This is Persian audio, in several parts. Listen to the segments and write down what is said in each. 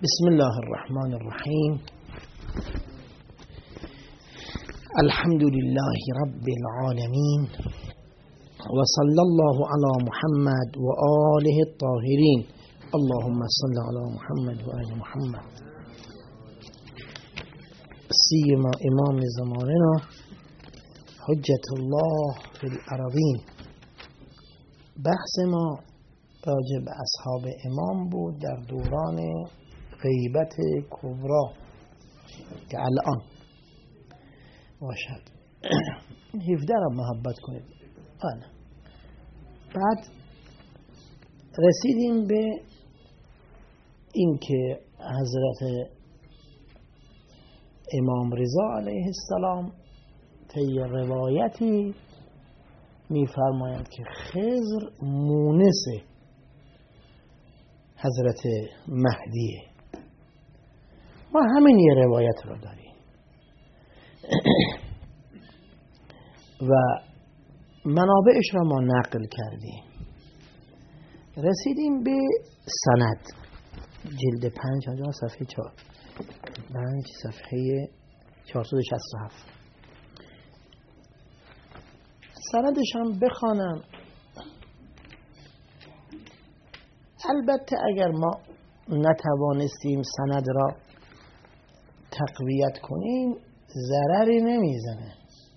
بسم الله الرحمن الرحیم. الحمد لله رب العالمین و صلی الله علی محمد و آله الطاهرین. اللهم صل علی محمد و آل محمد. سیما امام زماننا حجت الله فی الارضین. بحث ما راجع به اصحاب امام بود در دوران غیبت کبرا که الان باشد. 17 را محبت کنید. بعد رسیدیم به این که حضرت امام رضا علیه السلام طی روایتی می‌فرمایند که خضر مونس حضرت مهدیه. ما همین یه روایت رو داریم و منابعش را ما نقل کردیم. رسیدیم به سند جلد 5 صفحه 4 5 صفحه 467. سندش هم بخوانم. البته اگر ما نتوانستیم سند را تقویت کنیم ضرری نمیزنه.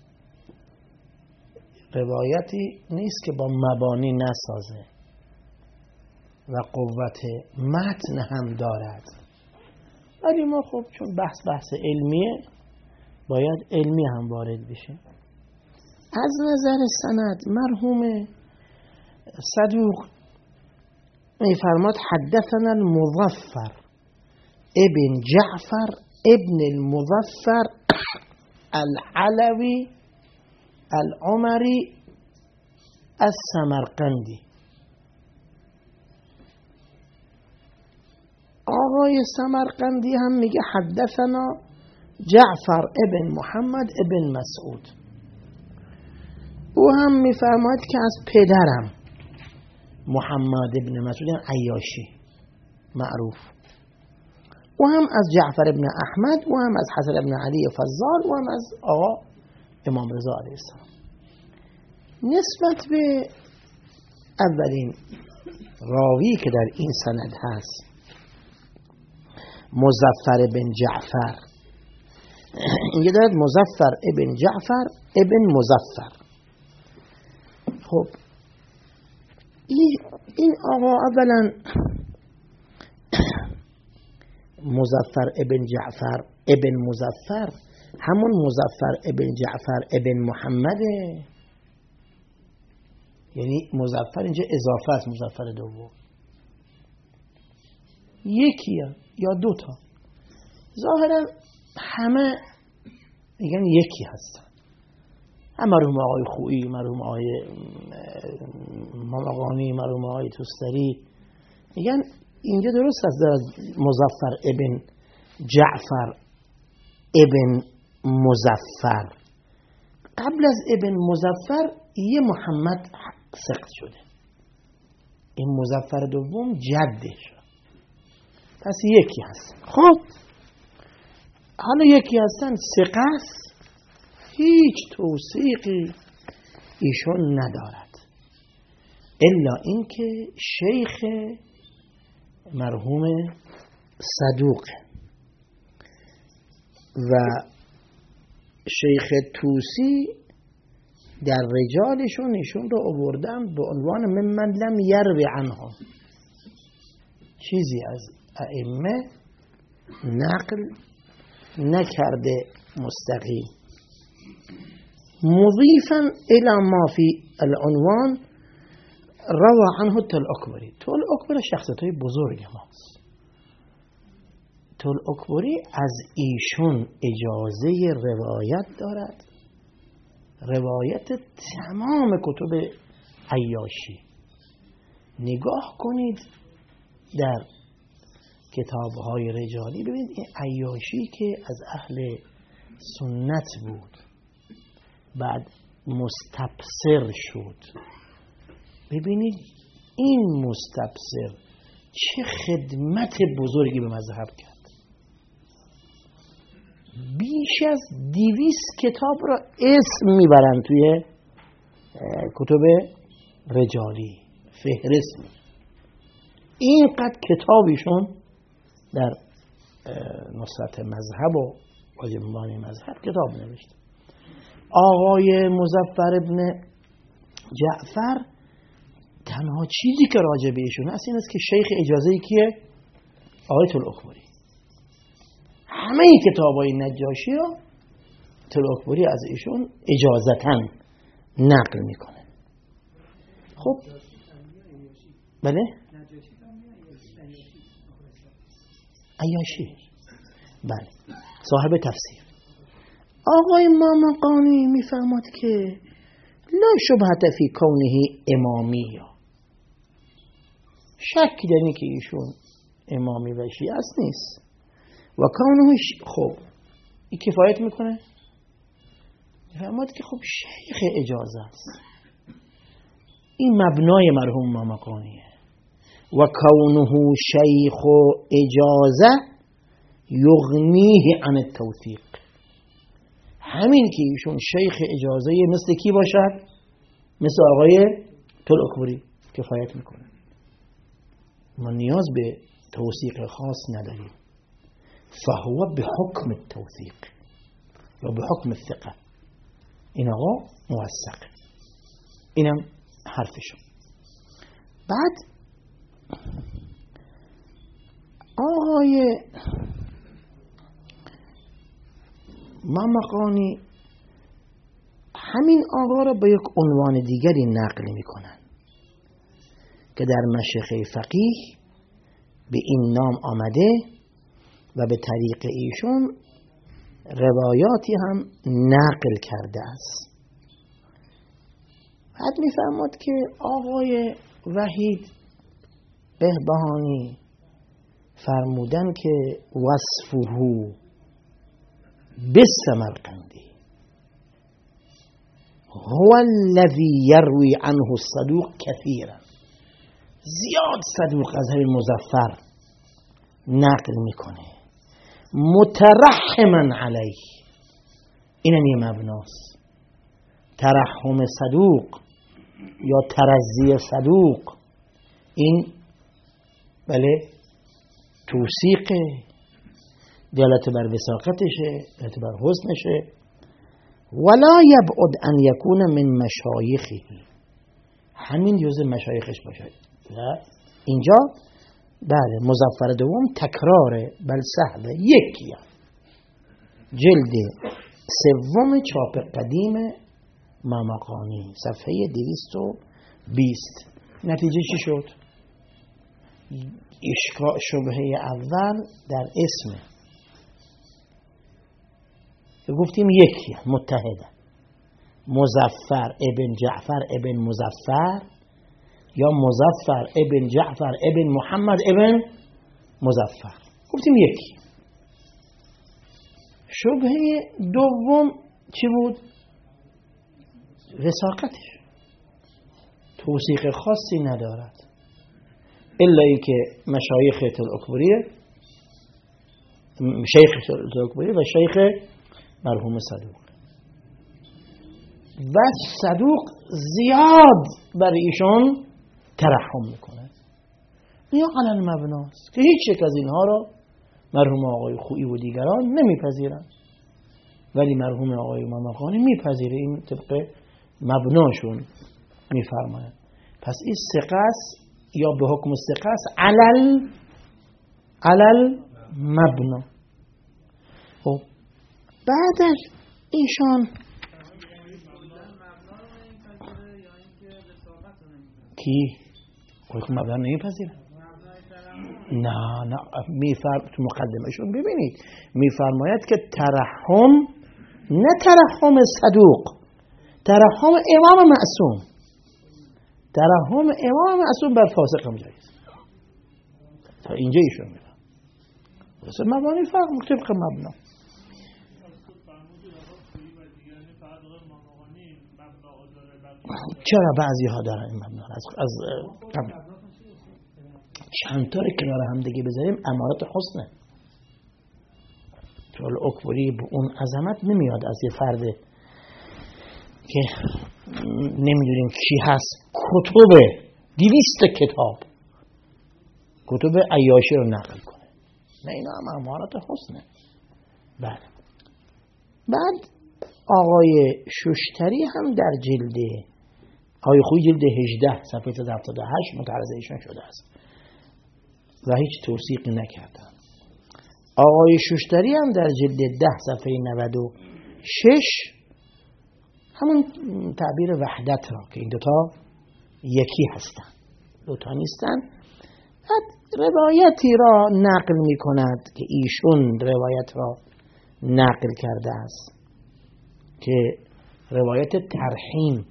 روایتی نیست که با مبانی نسازه و قوت متن هم دارد، ولی ما خب چون بحث علمیه باید علمی هم وارد بشه. از نظر سند مرحوم صدوق میفرماد حدثنا المظفر ابن جعفر ابن المظفر العلوی العمری السمرقندی. آقای سمرقندی هم میگه حدثنا جعفر ابن محمد ابن مسعود. او هم میفرماید که از پدرم محمد ابن مسعود عیاشی معروف، و هم از جعفر ابن احمد، و هم از حسن ابن علی فضال، و هم از آقا امام رضا علیه السلام. نسبت به اولین راوی که در این سند هست مظفر بن جعفر، اینجا دارد مظفر ابن جعفر ابن مظفر. خب این آقا اولا مظفر ابن جعفر ابن مظفر همون مظفر ابن جعفر ابن محمده، یعنی مظفر اینجا اضافه است. مظفر دوم یکیه یا دوتا، ظاهرا همه میگن یکی هستن. هم مرحوم آقای خویی، مرحوم آقای مامقانی، مرحوم آقای توستری میگن اینجا درست است دارد مظفر ابن جعفر ابن مظفر. قبل از ابن مظفر یه محمد سقط شده، این مظفر دوم جدش، پس یکی هست. خب حالا یکی هستن ثقه، هیچ توثیقی ایشون ندارد الا اینکه شیخ مرحوم صدوق و شیخ توسی در رجالشون ایشون رو آوردن به عنوان ممن لم یروی عنها، چیزی از ائمه نقل نکرده مستقیم. مضیفا الى ما فی العنوان روى عنه طلعکبری. طلعکبری شخصیت‌های بزرگ ماست. طلعکبری از ایشون اجازه روایت دارد، روایت تمام کتب عیاشی. نگاه کنید در کتاب‌های رجالی، ببینید این عیاشی که از اهل سنت بود بعد مستبصر شد، ببینید این مستبصر چه خدمت بزرگی به مذهب کرد. بیش از 200 کتاب را اسم میبرن توی کتب رجالی، فهرست. اینقدر کتابیشون در نصرت مذهب و واجبانی مذهب کتاب نوشت. آقای مظفر ابن جعفر تنها چیزی که راجع به ایشون هست این است که شیخ اجازه‌ای کیه؟ آیت الاکبری. همه کتابای نجاشی رو الاکبری از ایشون اجازتاً نقل میکنه. خب بله؟ عیاشی، بله، صاحب تفسیر. آقای مامقانی میفرماد که لا شبهت فی کونه امامی، شکی در این که ایشون امامی و شیعه است نیست. و کونه خب این کفایت میکنه. میفرماد که خب شیخ اجازه است، این مبنای مرحوم مامقانیه. و کونه شیخ اجازه یغنیه عن التوثیق، همین که ایشون شیخ اجازه مثل کی باشد؟ مثل آقای الاکبری کفایت میکنه. ما نیاز به توثیق خاص نداریم. فهو به حکم التوثیق یا به حکم الثقه، این آقا موثق. اینم حرفشون. بعد آقای مامقانی همین آقا را به یک عنوان دیگری نقل میکنن که در مشیخه فقیه به این نام آمده و به طریق ایشون روایاتی هم نقل کرده است. بعد میفرماد که آقای وحید بهبهانی فرمودن که وصفه بالسمرقندی هو الذي يروي عنه الصدوق كثيرا، زیاد صدوق از همین مظفر نقل میکنه. مترحما علیه، اینم یه مبناست. ترحم صدوق یا ترضی صدوق، این بله توثیقه، دلالت بر وثاقتشه، دلالت بر حسنشه. ولا یبعد ان یکون من مشایخه، همین جزء مشایخش باشه. اینجا بله مظفر دوم تکراره، بل سهله، یکیه، جلد سوم چاپ قدیم مامقانی صفحه 220. نتیجه چی شد؟ شبهه اول در اسم گفتیم یکیه، متحده، مظفر ابن جعفر ابن مظفر یا مظفر ابن جعفر ابن محمد ابن مظفر، گفتیم یکی. شبهه دوم چی بود؟ وثاقتش توثیق خاصی ندارد الا ای که مشایخ الاکبریه، شیخ الاکبریه و شیخ مرحوم صدوق، و صدوق زیاد بر ایشون ترحم میکنه. یا علل مبناست که هیچ یک از اینها را مرحوم آقای خویی و دیگران نمیپذیرن، ولی مرحوم آقای مامقانی میپذیره. این طبق مبناشون میفرماید. پس این ثقه است یا به حکم ثقه است علل مبنا. خب بعدش ایشان کی حکم مبنا نمیپذیره؟ نه تو مقدمهشون ببینید میفرماید که ترحم، نه ترحم صدوق، ترحم امام معصوم، ترحم امام معصوم بر فاسق هم جایز. تا اینجا ایشون میگه واسه مبانی فرق مختلف مبنا. چرا بعضی ها دارن این مبنا از چند تا رو کنار هم دیگه بذاریم امارات حسنه. تو الاکبری به اون عظمت نمیاد از یه فرد که نمیدونیم کی هست کتب 200 کتاب کتب عیاشی رو نقل کنه. نه اینا هم امارات حسنه. بله. بعد آقای شوشتری هم در جلد آقای خوی جلد 18 صفحه 78 متعرض ایشون شده است و هیچ توثیقی نکردن. آقای شوشتری هم در جلد 10 صفحه 96 همون تعبیر وحدت را که این دوتا یکی هستن، دوتا نیستن. روایتی را نقل می کند که ایشون روایت را نقل کرده است که روایت ترحیم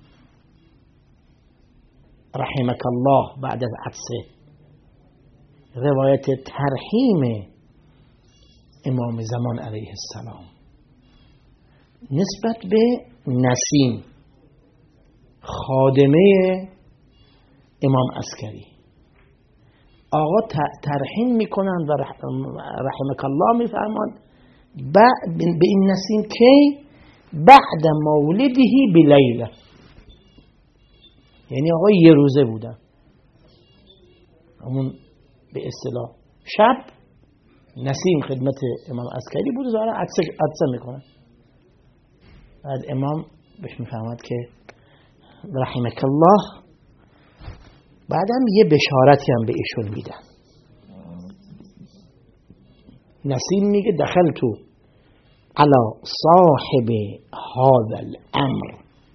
رحمک الله بعد از عطسه، روایت ترحیم امام زمان علیه السلام نسبت به نسیم خادمه امام عسکری. آقا ترحیم میکنن و رحمک الله میفرمان به این نسیم کی؟ بعد مولدهی بلیله، یعنی آقا یه روزه بودن، همون به اصطلاح شب نسیم خدمت امام عسکری بود، ظاهرا عطسه میکنن. بعد امام بهش میفهمد که رحمک الله، بعدم یه بشارتی هم به ایشون میدن. نسیم میگه دخلتو علی صاحب هذا الامر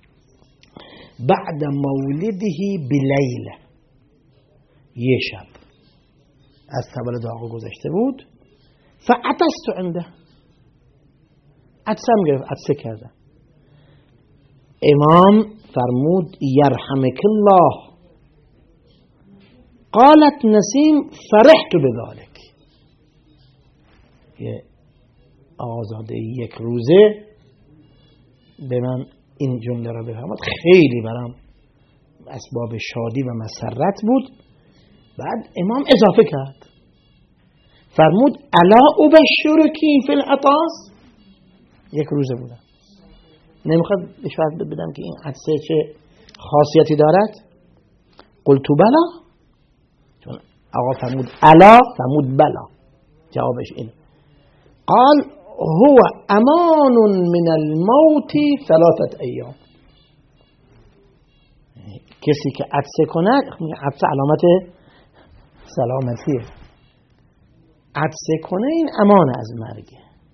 بعد مولده بلیله، یه شب از تولد آقا گذشته بود. فعطست عنده، عطسم گرفت، عطسه کردم. امام فرمود یرحمک الله. قالت نسیم فرحت بذلك، یه آزاده یک روزه به من این جمله را بفرماد، خیلی برام اسباب شادی و مسرت بود. بعد امام اضافه کرد فرمود الا ابشرکی فی العطاس، یک روزه بودم، نمیخواد بشارت بدم که این عطسه چه خاصیتی دارد؟ قلت بلا، چون آقا فرمود الا فرمود بلا، جوابش اینه. قال هو امان من الموت 3 ایام. کسی که عطسه کنه، عطسه علامت سلامتیه، عطسه کنه این امان از مرگه.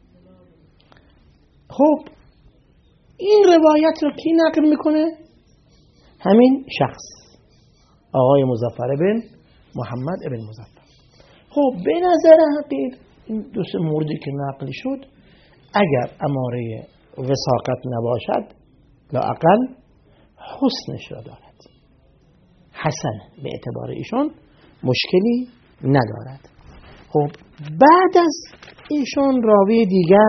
خب این روایت رو کی نقل میکنه؟ همین شخص، آقای مظفر بن محمد ابن مظفر. خب به نظر حقیق این دو سه موردی که نقل شد اگر اماره وثاقت نباشد لااقل حسنش را دارد، حسن به اعتبار ایشون مشکلی ندارد. خب بعد از ایشون راوی دیگر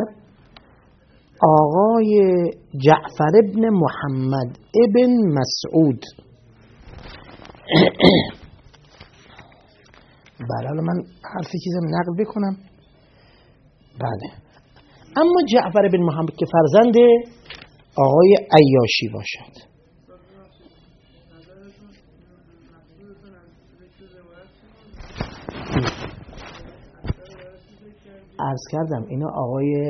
آقای جعفر ابن محمد ابن مسعود. بله من حرفی چیزم نقل بکنم. بله اما جعفر ابن محمد که فرزند آقای عیاشی باشد. عرض کردم اینا آقای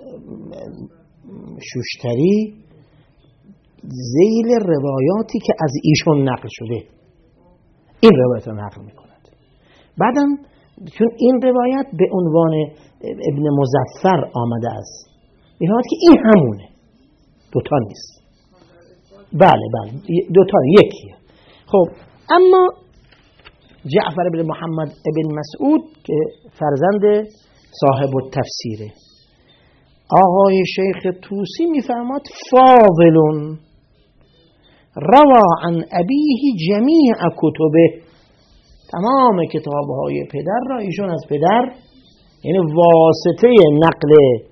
شوشتری ذیل روایاتی که از ایشون نقل شده این روایت رو نقل میکند. بعدم چون این روایت به عنوان ابن مظفر آمده است، این روایت که این همونه، دوتا نیست. بله دوتا یکیه. خب اما جعفر بن محمد ابن مسعود که فرزند صاحب التفسیره، آقای شیخ طوسی میفرماد فاضل روا عن ابیه جمیع کتبه، تمام کتابهای پدر را ایشون از پدر، یعنی واسطه نقل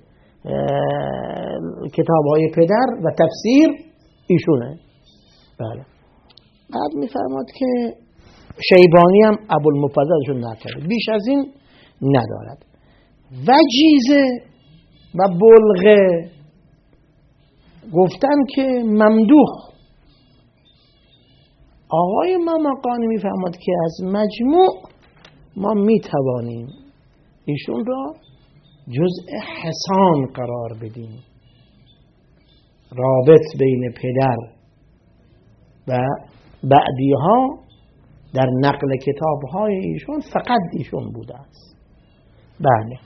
کتابهای پدر و تفسیر ایشونه. بله بعد میفرماد که شیبانی هم ابوالمفضلشون نکرده، بیش از این ندارد. وجیزه و بلغه گفتن که ممدوح. آقای مامقانی میفهمد که از مجموع ما میتوانیم ایشون را جزء حسان قرار بدیم. رابط بین پدر و بعدیها در نقل کتاب‌های ایشون فقط ایشون بوده است. بله.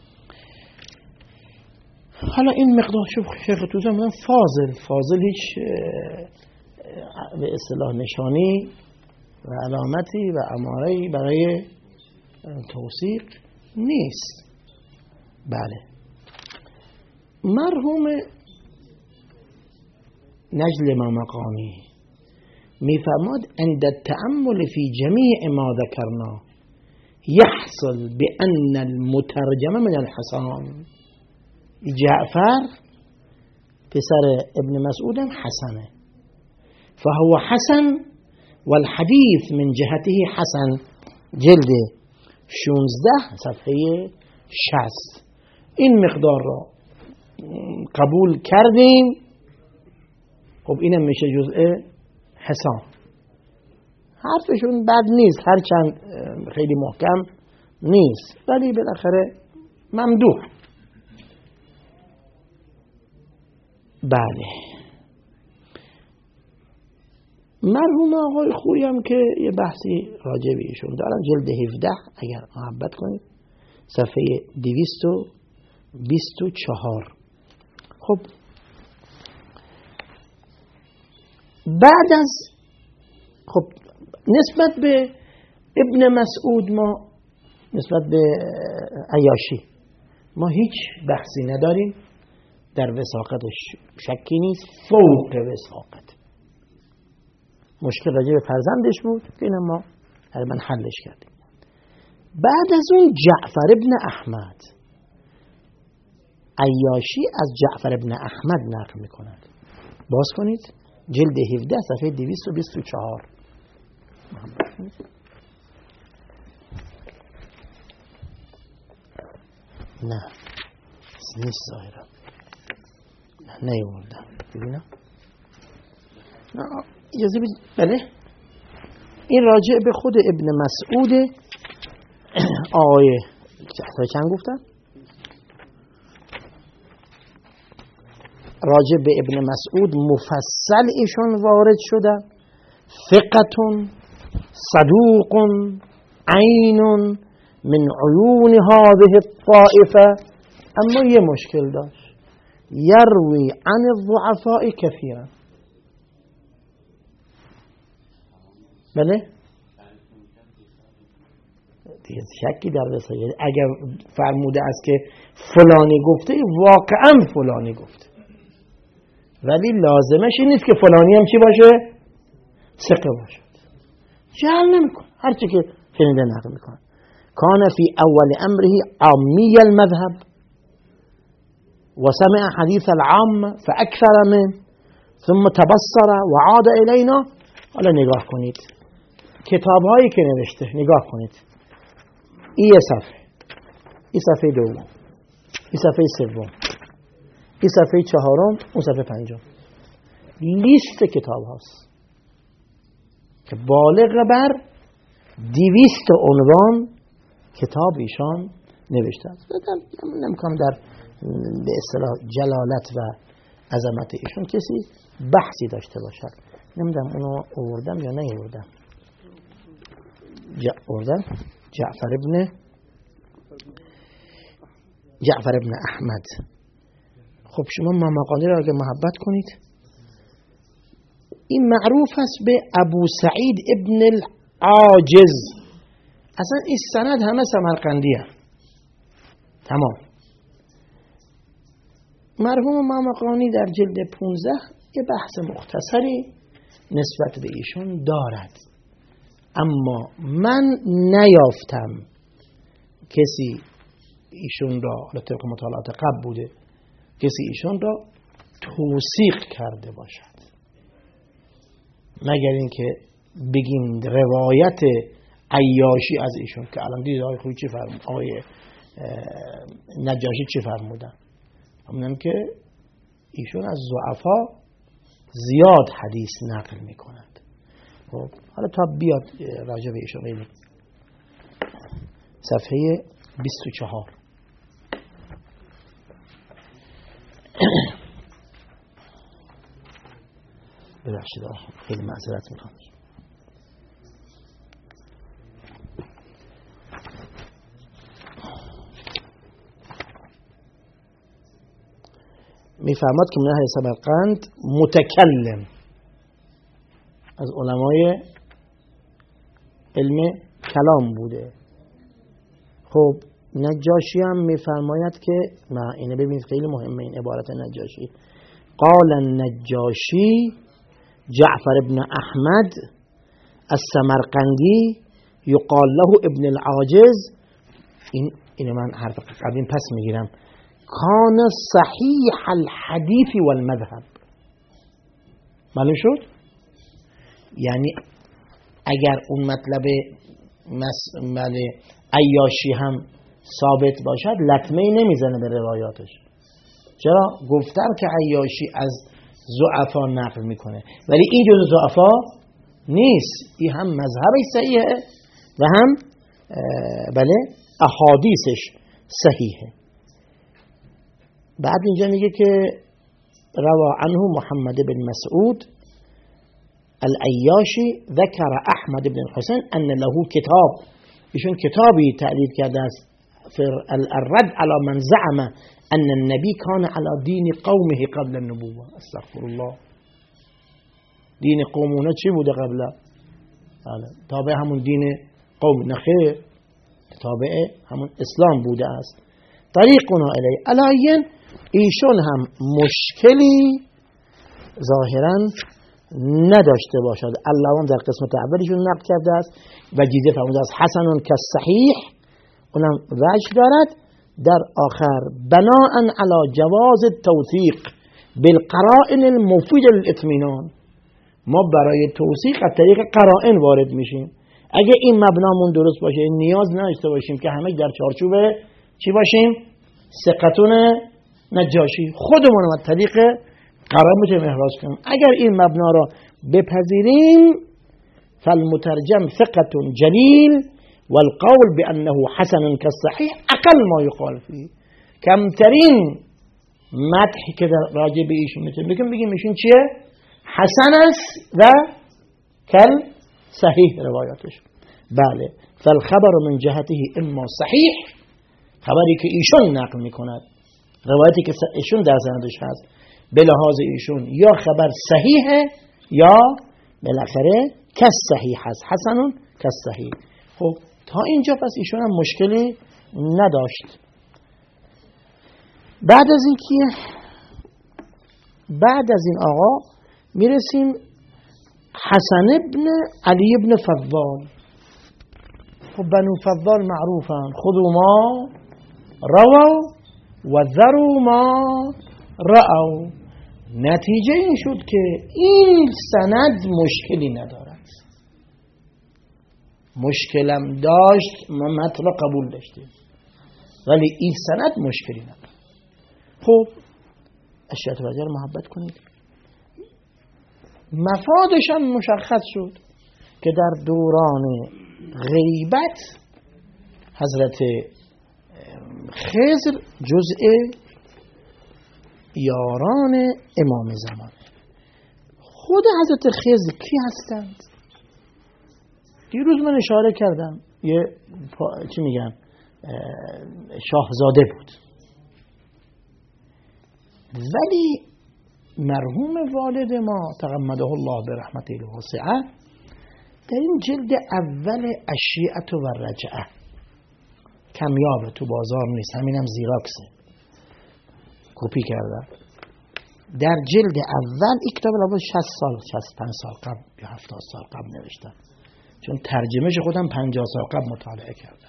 حالا این مقدار شیخ توسی میگن فاضل هیچ به اصطلاح نشانی و علامتی و اماره‌ای برای توثیق نیست. بله. مرحوم نجل مامقانی میفرماد عند التأمل في جميع ما ذكرنا يحصل بأن المترجم من الحسان. جعفر پسر ابن مسعود حسنه، فهو حسن والحديث من جهته حسن. جلد 16 صفحه 60. این مقدار را قبول کردیم. خب اینم میشه جزء حسان. حرفشون بد نیست، هرچند خیلی محکم نیست، ولی بالاخره ممدوح. بله. مرحوم آقای خویی هم که یه بحثی راجع به ایشون دارن، جلد 17 اگر محبت کنید صفحه 224. خب بعد از نسبت به ابن مسعود ما، نسبت به عیاشی ما هیچ بحثی نداریم، در وثاقتش شکی نیست، فوق وثاقت. مشکل راجع به فرزندش بود که اینم ما تقریبا حلش کردیم. بعد از اون جعفر ابن احمد، عیاشی از جعفر ابن احمد نقل میکند. باز کنید جلد 17 صفحه 224. نه نیست ظاهرا، نه نیوردم ببینم. نه اجازه بدید. بله این راجع به خود ابن مسعود آقای چند گفتم؟ راجع به ابن مسعود مفصل ایشون وارد شده. ثقة صدوق عین من عیون هذه الطائفه، اما یه مشکل داشت، یروی عن الضعفاء کثیرا. بله دیگه شکی در رسایل. اگر فرموده است که فلانی گفته، واقعا فلانی گفته، ولی لازمش این نیست که فلانی هم چی باشه؟ ثقه باشه. جهل نمیکنه، هرچی که شنیده نقل میکنه. کان فی اول امره عامی المذهب و سمع حدیث العام فاکثر من ثم تبصر و عاد الینا. حالا نگاه کنید کتاب هایی که نوشته، نگاه کنید. این صفحه، این صفحه دوم، این صفحه سوم، این صفحه چهارم، اون صفحه پنجم. لیست کتاب هاست که بالغ بر 200 عنوان کتاب ایشان نوشته است. نمی‌کنم در به اصطلاح جلالت و عظمت ایشون کسی بحثی داشته باشد. نمیدونم اونو آوردم یا نیاوردم. آوردم جعفر ابن احمد. خب شما مامقانی را اگه محبت کنید، این معروف است به ابو سعید ابن العاجز. اصلا این سند همه سمرقندیه، تمام. مرحوم مامقانی در جلد 15 یه بحث مختصری نسبت به ایشون دارد، اما من نیافتم کسی ایشون را، طبق مطالعات قبل بوده، کسی ایشون را توثیق کرده باشد، مگر اینکه بگیم روایت عیاشی از ایشون که الان دید آقای خویی چی فرمود، آقای نجاشی چی فرمودن، همونم که ایشون از ضعفا زیاد حدیث نقل میکنند. خب حالا تا بیاد راجع به ایشون ببینیم صفحه 24. ببخشید خیلی معذرت میخوام. میفرماد که من اهل سمرقند متکلم از علمای علم کلام بوده. خب نجاشی هم میفرماید که ما اینه ببینید خیلی مهمه این عبارت نجاشی. قال النجاشی جعفر ابن احمد السمرقندی یقال له ابن العاجز. این من حرف قبلیم پس میگیرم. کان صحیح الحدیث والمذهب. معلوم شد؟ یعنی اگر اون مطلب عیاشی هم ثابت باشد لطمه نمیزنه به روایاتش. چرا؟ گفتم که عیاشی از ضعفا نقل میکنه ولی این جز ضعفا نیست. این هم مذهبش صحیحه و هم بله احادیثش صحیحه. بعد اینجا میگه که روا عنه محمد بن مسعود العیاشی ذکر احمد بن الحسین ان له کتاب. ایشون کتابی تألیف کرده است الرد على من زعم ان النبی کان على دین قومه قبل النبوه. استغفر الله. دین قومونه چی بوده قبلا؟ تابع همون دین قوم نخیر، تابع همون اسلام بوده است. طریقنا الیه. علاین ایشون هم مشکلی ظاهرا نداشته باشد. اللهم در قسمت اولیشون نقل کرده است و جیزه فرموده است حسن کالصحیح، اونم وجه دارد. در آخر بناء علی جواز التوثیق بالقرائن المفید للاطمینان. ما برای توثیق از طریق قرائن وارد میشیم. اگه این مبنامون درست باشه نیاز نداشته باشیم که همه در چارچوب چی باشیم؟ ثقتون نجاشی. خودمون از طریق قرائن میتونیم احراز کنیم. اگر این مبنا را بپذیریم فالمترجم ثقة جلیل والقول بأنه حسن كالصحيح اقل ما يقال فيه. کمترین مدحی که راجع به ایشون میتونیم بگیم ایشون چیه؟ حسن است و کل صحیح روایاتش. بله فالخبر من جهته اما صحیح، خبری که ایشون نقل میکند، روایتی که ایشون در سندش هست به لحاظ ایشون یا خبر صحیحه یا بالاخره کس صحیح هست، حسنون کس صحیح. خب تا اینجا پس ایشون هم مشکلی نداشت. بعد از این آقا میرسیم حسن ابن علی ابن فضال. خب بنو فضال معروفن، خذوا ما رووا و ذروا ما رأوا. نتیجه این شد که این سند مشکلی ندارد. مشکلم داشت ما متن قبول داشتیم ولی این سند مشکلی ندارد. خب اشیاء توجه رو محبت کنید. مفادشان مشخص شد که در دوران غیبت حضرت خضر جزء یاران امام زمان. خود حضرت خضر کی هستند؟ دیروز من اشاره کردم یه چی میگن شاهزاده بود، ولی مرحوم والد ما تغمده الله به رحمته الواسعه در این جلد اول الشیعة و الرجعه کمیابه، تو بازار نیست، همینم زیراکسه، کپی کردم. در جلد اول این کتاب رو 60 سال 65 سال قبل یا 70 سال قبل نوشتم، چون ترجمهش خودم 50 سال قبل مطالعه کردم.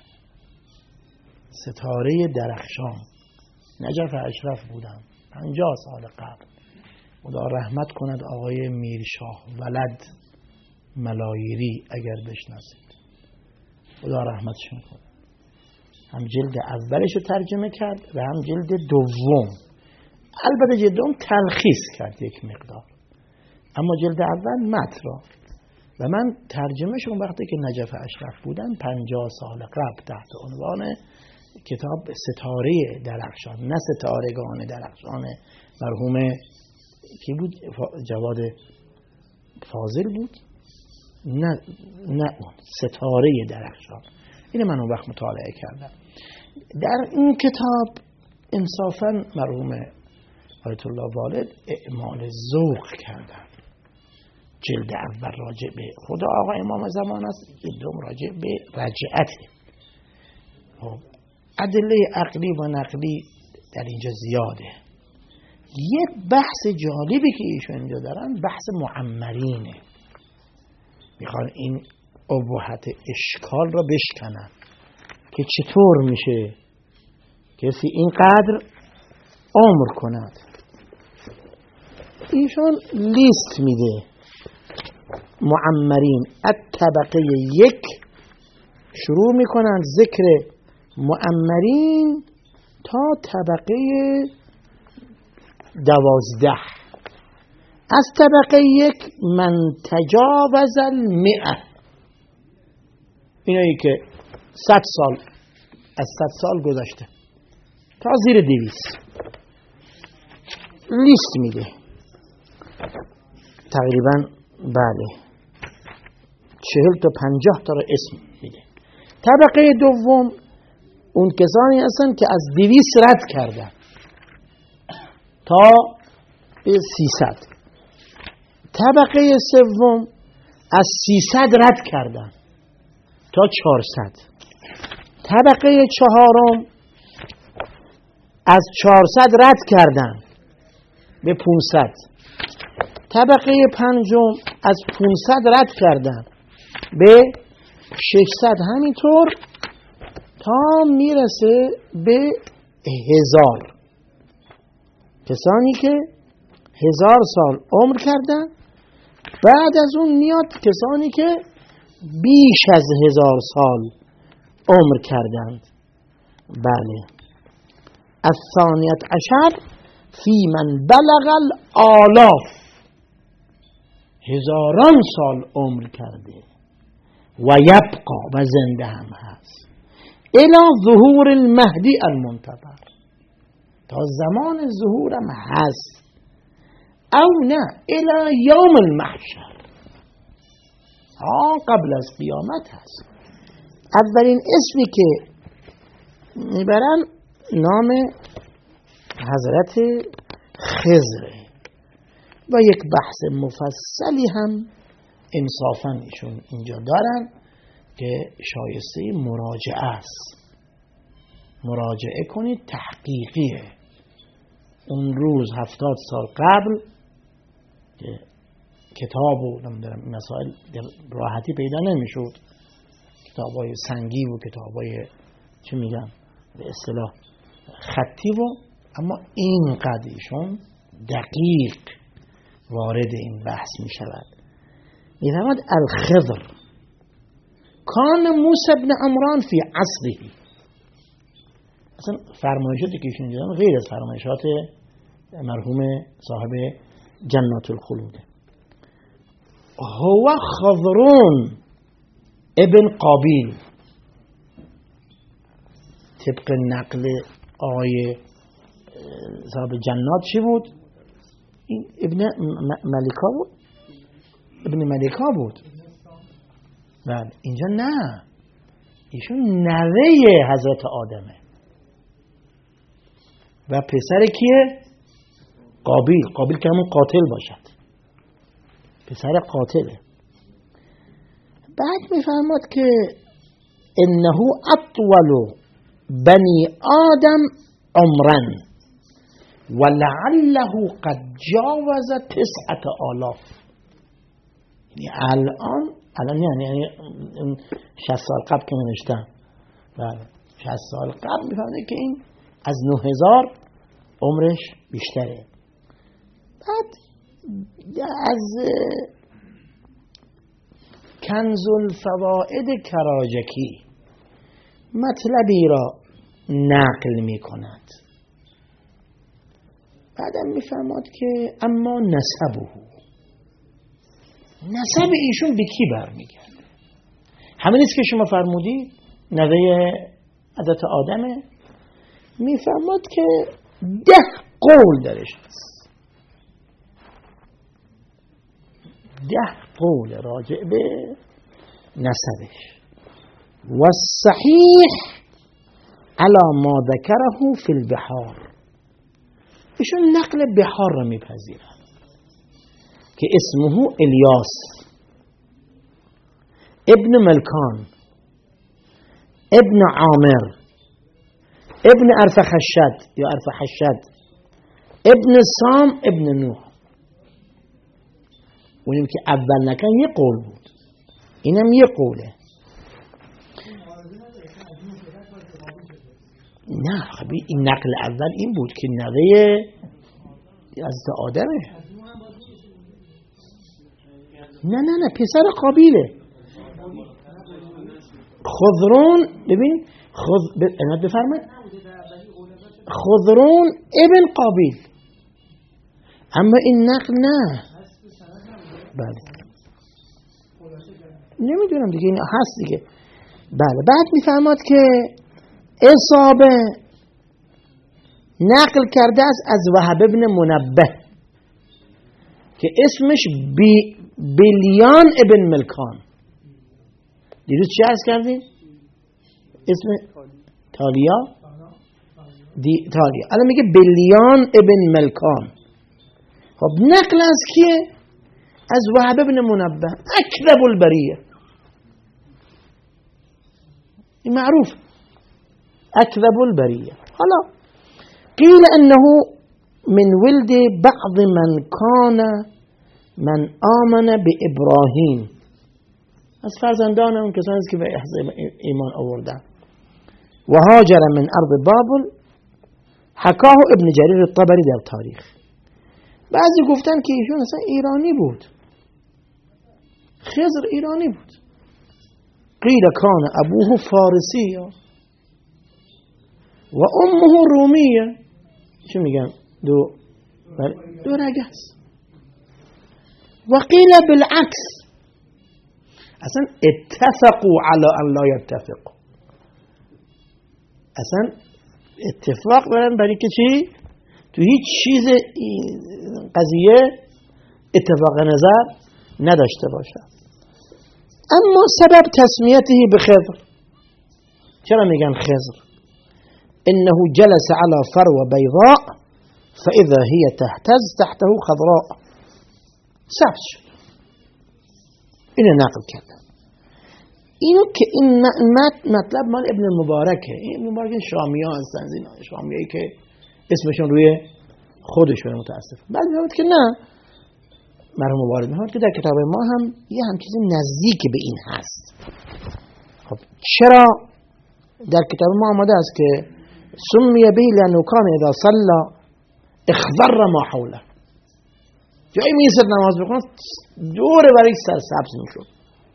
ستاره درخشان نجف اشرف بودم 50 سال قبل. خدا رحمت کند آقای میرشاه ولد ملایری اگر بشناسید، خدا رحمتشون کنه، هم جلد اولش رو ترجمه کرد و هم جلد دوم. البته جلد دوم تلخیص کرد یک مقدار، اما جلد اول متن را و من ترجمهشون وقتی که نجف اشرف بودن 50 سال قبل تحت عنوان کتاب ستاره درخشان، نه ستارگان درخشان مرحوم کی بود؟ جواد فاضل بود، نه اون ستاره درخشان، اینو من اون وقت مطالعه کردم. در این کتاب انصافا مرحوم آیت الله والد اعمال ذوق کردن. جلد اول راجع به خدا آقا امام زمان است، جلد دوم راجع به رجعته. ادله عقلی و نقلی در اینجا زیاده. یک بحث جالبی که ایشون اینجا دارن بحث معمرینه، میخوان این ابهت اشکال را بشکنن که چطور میشه کسی اینقدر عمر کند. ایشون لیست میده معمرین از طبقه 1 شروع میکنن ذکر معمرین تا طبقه 12. از طبقه 1 من تجاوز 100، اینایی که 100 سال از 100 سال گذشته تا زیر 200 لیست میده تقریبا. بله 40 تا 50 تا رو اسم میده. طبقه دوم اون کسانی هستن که از 200 رد کردن تا 300. طبقه سوم از 300 رد کردن تا 400. طبقه چهارم از 400 رد کردن به 500. طبقه پنجم از 500 رد کردن به 600، همینطور تا میرسه به 1000. کسانی که 1000 سال عمر کردن. بعد از اون میاد کسانی که بیش از 1000 سال عمر کردند. بله. الثانیت عشر فی من بلغ الالاف، 1000 سال عمر کرده و یبقا و زنده هم هست الی ظهور المهدی المنتظر، تا زمان ظهورم هست، او نه الی یوم المحشر، قبل از قیامت هست. اولین اسمی که میبرن نام حضرت خضره و یک بحث مفصلی هم انصافاً ایشون اینجا دارن که شایسته مراجعه است. مراجعه کنید، تحقیقیه. اون روز 70 سال قبل که کتاب و مسائل راحتی پیدا نمیشد، کتابای سنگی و کتابای چی میگن به اصطلاح خطی و، اما اینقدر ایشون دقیق وارد این بحث می شود. می فرماید الخضر کان موسی بن عمران فی عصره. اصلا فرمایشاتی که ایشون دیدن غیر از فرمایشات مرحوم صاحب جنات الخلود. هو خضرون ابن قابیل، طبق نقل آقای صاحب جنات چی بود؟ این ابن ملکا بود؟ ابن ملکا بود. بله. اینجا نه، ایشون نوه حضرت آدمه و پسر کیه؟ قابیل. قابیل که همون قاتل باشد، پسر قاتله. بعد میفهمد که انه اطول بنی آدم عمرن ولعله قد جاوز 9,000. یعنی الان یعنی 60 سال قبل که نوشتن، بله 60 سال قبل میفهمه که این از 9,000 عمرش بیشتره. بعد از کنز الفوائد کراجکی مطلبی را نقل می کند، بعدم می فرماد که اما نسب ایشون به کی برمیگرده؟ همین است که شما فرمودی نوه حضرت آدمه. می فرماد که 10 قول درش هست، 10 قول راجع به نسبش. و صحیح علی ما ذکره فی البحار، ایشون نقل بحار را میپذیرن که اسمه الیاس ابن ملکان ابن عامر ابن ارفخشد یا ارفخشد ابن سام ابن نوح. اونیم که اول نکن یه قول بود، اینم یه قوله. نه خبی این نقل اول این بود که نوه از آدمه. نه پسر قابیله. خضرون ببین اینات بفرمید خضرون ابن قابیل، اما این نقل نه. بله نمیدونم دیگه این هست دیگه. بله بعد میفهمد که اصابه نقل کرده است از وهب ابن منبه که اسمش بلیان ابن ملکان. دیروز چی عرض کردیم؟ اسم تالیا تالیا. الان میگه بلیان ابن ملکان. خب نقل از کیه؟ از وهب ابن منبه اکذب البریه. این معروف اکذب البریه. حالا قیل انه من ولد بعض من آمن به ابراهیم، از فرزندان اون کسانی که به ایمان آوردن. و هاجر من ارض بابل، حکاه ابن جریر الطبری در تاریخ. بعضی گفتن که ایشون اصلا ایرانی بود، خضر ایرانی بود. قیل کان ابوه فارسی و امه رومیه. چی میگن؟ دو رگس. و قیل بالعکس، اصلا اتفقوا على ان لا يتفقوا، اصلا اتفاق دارن برای که چی؟ تو هیچ چیز قضیه اتفاق نظر نداشته باشه. اما سبب تسمیته بخضر، چرا میگن خضر؟ انه جلس على فرو بيضاء فاذا هي تهتز تحته خضراء. سبز شد. اینو نقل کردن. اینو که این مطلب مال ابن المبارکه. این مبارک شامی ها هستن، شامی هایی که اسمشون روی خودشون متاسف. بعد میگوید که نه، مرحوم مبارک میگوید که در کتاب ما هم یه هم چیزی نزدیک به این هست. خب چرا در کتاب ما آمده است که سمی به لانه کان اذا صلى اخضر ما حوله، جایی میسد نماز بخونه دور برای سر سبز میشد.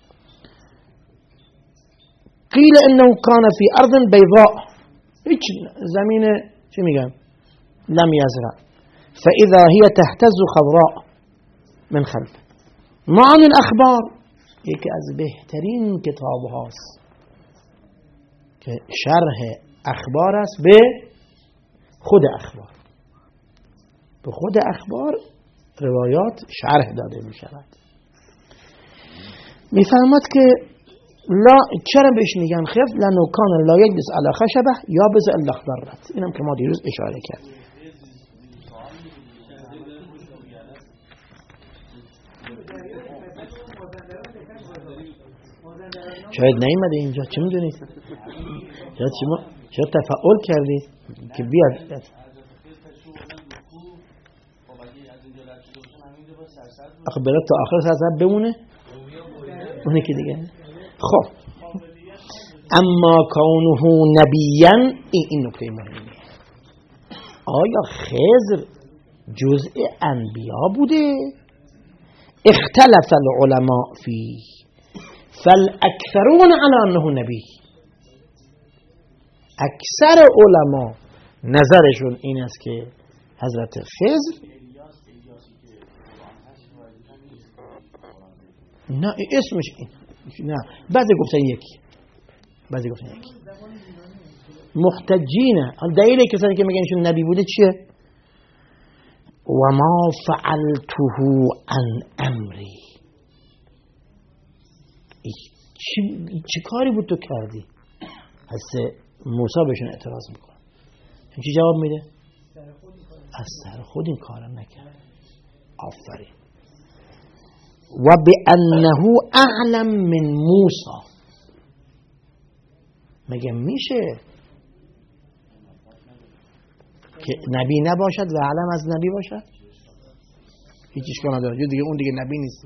قیل انه کان فی ارض بیضاء، هیچ زمین چی میگن لم یزرع، فاذا هی تهتز خضراء من خلف. معانی الاخبار یکی از بهترین کتاب هاست که شرح اخبار است به خود اخبار. به خود اخبار روایات شرح داده می شود. می فرماد که لا، چرا بهش میگن خفت؟ لانه کان لا یجلس علی خشبه یا بز الا اخضرت. اینم که ما دیروز اشاره کرد. شاید نیامده اینجا، چه میدونید؟ شاید تفاعل کردید که بیاد. آخه برای تا آخر ساعت بمونه اونه که دیگه. خب اما کونه نبیاً، این نکته مهمه. آیا خضر جزء انبیا بوده؟ اختلف العلماء فی، فالاکثرون علی انه نبی. اکثر علما نظرشون این است که حضرت خضر، نه اسمش این، نه بعضی گفتن یکی، بعضی گفتن یکی. محتجینه. دلیل کسانی که میگن ایشون نبی بوده چیه؟ و ما فعلته عن امری. چی کاری بود تو کردی؟ حضرت موسی بهشون اعتراض میکنه. چی جواب میده؟ از سر خود این کارا نکرد. آفرین. و بأنه اعلم من موسی. مگه میشه که نبی نباشد و علم از نبی باشد؟ هیچ اشکال نداره. جو دیگه اون دیگه نبی نیست.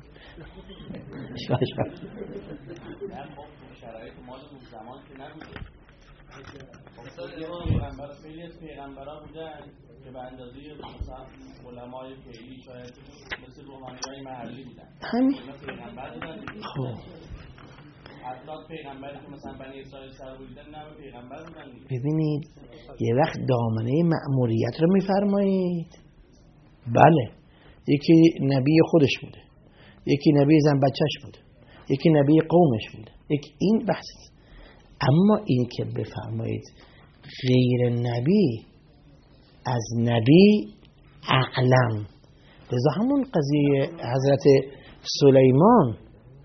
پیغمبران بودن که به اندازه مثلا علمای فعلی شاید مثل روحانیای محلی بودن. همین. پیغمبر بودن. خب. اصلا پیغمبری که مثلا بنی اسرائیل سر بودن نه پیغمبر بودن. ببینید یه وقت دامنه مأموریت رو میفرمایید. بله. یکی نبی خودش بوده. یکی نبی زن بچهش بوده. یکی نبی قومش بوده. یکی این بحث. اما این که بفرمایید غیر نبی از نبی اعلم. لذا همون قضیه حضرت سلیمان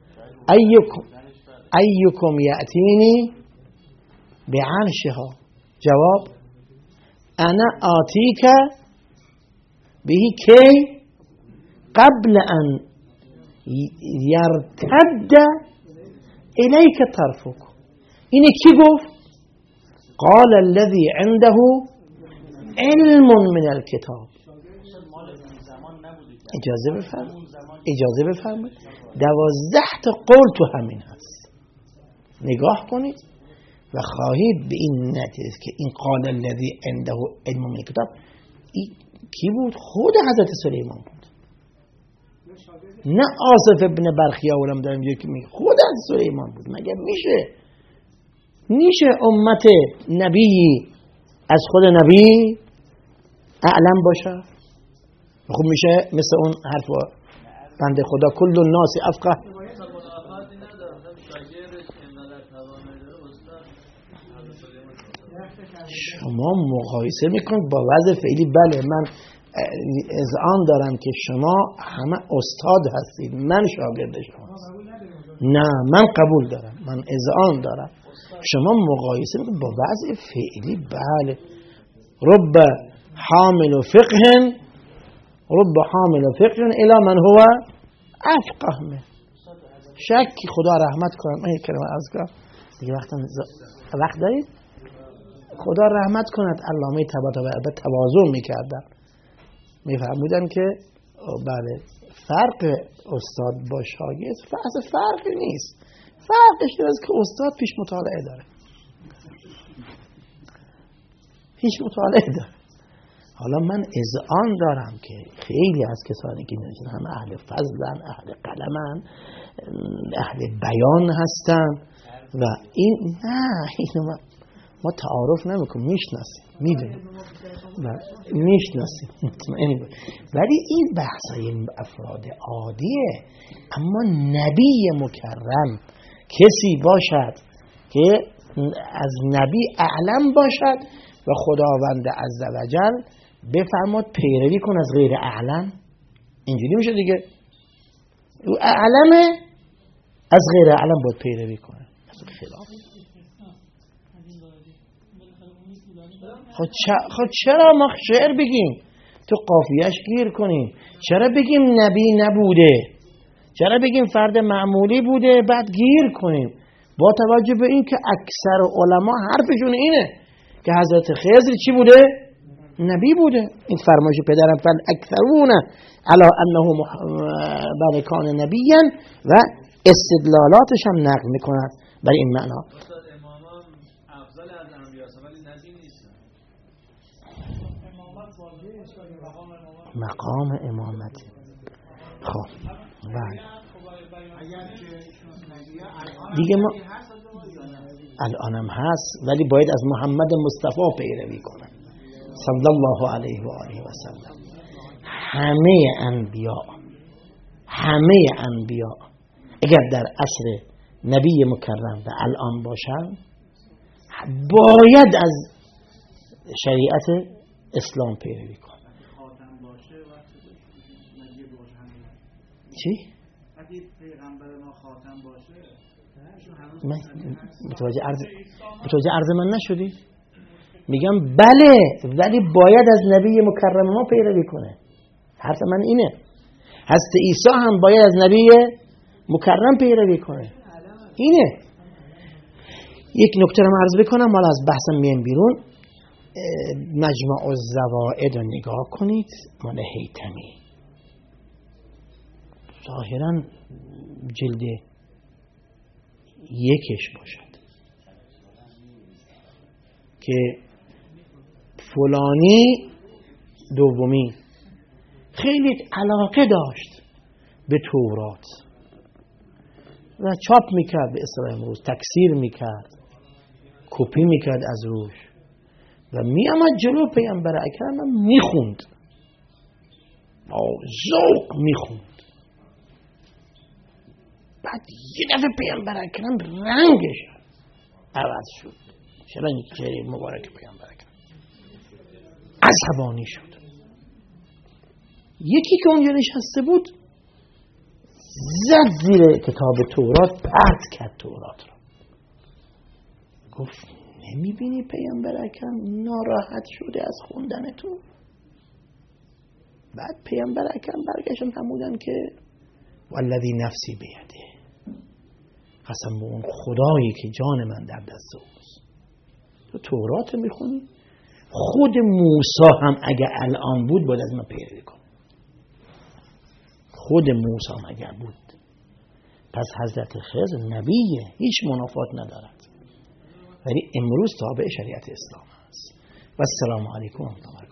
ایکم یأتینی بعرشها، جواب انا آتیک بهی کی قبل ان یرتد الیک طرفک. اینه کی گفت؟ قال الذي عنده علم من الكتاب. اجازه بفرمایید 12 تا قول تو همین هست. نگاه کنید و خواهید به این نتیجه که این قال الذي عنده علم من الكتاب کی بود؟ خود حضرت سلیمان بود، نه آصف ابن برخیا ولم دارم که میگه خود حضرت سلیمان بود. مگه میشه امت نبی از خود نبی اعلم باشه؟ خب میشه مثل اون حرف بنده خدا کل الناس افقه. شما مقایسه میکنید با وضع فعلی. بله من اذعان دارم که شما همه استاد هستید، من شاگرد شما. نه من قبول دارم، من اذعان دارم. شما مقایسه میکنید با وضع فعلی. بله رب حامل فقه الى من هو افقه منه. شکی خدا رحمت کنه. من یک کلمه عرض کنم دیگه وقت دارید؟ خدا رحمت کند علامه طباطبایی تواضع میکردن، میفرمودن که بله فرق استاد با شاگرد فرقی نیست. فرقش این است که استاد پیش مطالعه داره. حالا من اذعان دارم که خیلی از کسانی که نوشتن هم اهل فضلن، اهل قلمن، اهل بیان هستن و این نه اینو ما تعارف نمیکنیم، میشناسیم، میدونیم و میشناسیم ولی این بحثای افراد عادیه. اما نبی مکرم کسی باشد که از نبی اعلم باشد و خداوند عزوجل بفرماد پیروی کن از غیر اعلم، اینجوری میشه دیگه. او اعلمه، از غیر اعلم باید پیروی کنه. خلاف. خب چرا ما شعر بگیم تو قافیهش گیر کنیم؟ چرا بگیم نبی نبوده؟ چرا بگیم فرد معمولی بوده بعد گیر کنیم؟ با توجه به این که اکثر علما حرفشون اینه که حضرت خضر چی بوده؟ نبی بوده. این فرمایش پدرم فل اکثرون علی انه بله کان نبیا و استدلالاتش هم نقل میکنن برای این معنا. مقام امامت. خب بله دیگه ما الانم هست، ولی باید از محمد مصطفی پیروی کنن صلی الله علیه و آله و سلم. همه انبیا اگر در عصر نبی مکرم و الان باشن باید از شریعت اسلام پیروی کنن. چی؟ اگه پیغمبر ما خاتم باشه متوجه عرض من نشدی؟ میگم بله، ولی باید از نبی مکرم ما پیروی کنه. حرف من اینه، حضرت عیسی هم باید از نبی مکرم پیروی کنه. اینه. یک نکته رو عرض بکنم حالا از بحثم میایم بیرون. مجمع الزوائد رو نگاه کنید، مال هیثمی، ظاهرا جلد 1 باشد که فلانی دومی خیلی علاقه داشت به تورات و چاپ میکرد، به اصطلاح امروز تکثیر میکرد، کپی میکرد از روش و میامد جلو پیامبر اکرم میخوند، با ذوق میخوند. بعد یه دفعه پیامبر اکرم رنگش عوض شد، چهره مبارک پیامبر اکرم عصبانی شد. یکی که اونجا نشسته بود زد زیر کتاب تورات، پرت کرد تورات را، گفت نمیبینی پیامبر اکرم ناراحت شده از خوندن تو؟ بعد پیامبر اکرم برگشتن فرمودن که والذی نفسی بیده، قسم به اون خدایی که جان من در دست اوست. تو تورات میخونی؟ خود موسی هم اگه الان بود باید از من پیروی کنه. خود موسی هم اگر بود. پس حضرت خضر نبیه، هیچ منافات ندارد، ولی امروز تابع شریعت اسلام است. و السلام علیکم.